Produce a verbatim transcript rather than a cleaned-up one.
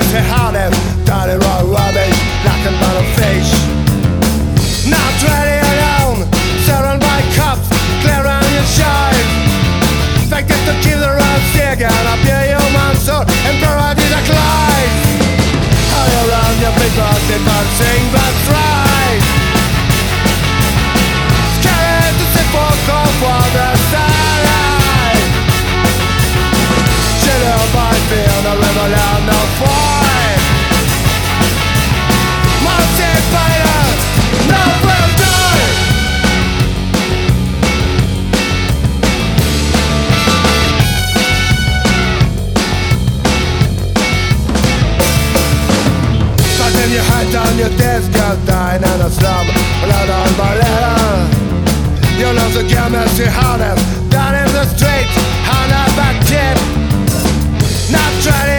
say harder, dirty raw rubbish, black and bottom fish. Not ready alone, surrounded by cops, clear on your shine. Expected to keep the road second, up your human soul, and paradise a climb. All around your people, advancing that's right. Scared to see folk of for the starlight. Shadow by fear, the rebellion of fight. Multi-fighter, no will die. Then you hide down your desk, you're dying in a slum, blood on my letter. You lose the game as you harness, down in the streets, hand up a tip. Not trying